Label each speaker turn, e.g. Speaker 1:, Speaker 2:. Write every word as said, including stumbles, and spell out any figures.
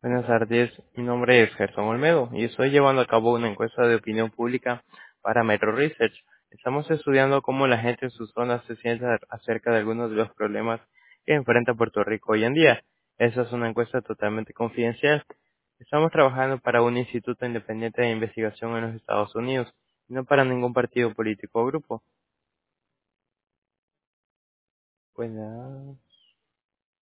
Speaker 1: Buenas tardes, mi nombre es Gerson Olmedo y estoy llevando a cabo una encuesta de opinión pública para Metro Research. Estamos estudiando cómo la gente en sus zonas se siente acerca de algunos de los problemas que enfrenta Puerto Rico hoy en día. Esa es una encuesta totalmente confidencial. Estamos trabajando para un instituto independiente de investigación en los Estados Unidos y no para ningún partido político o grupo. Pues nada.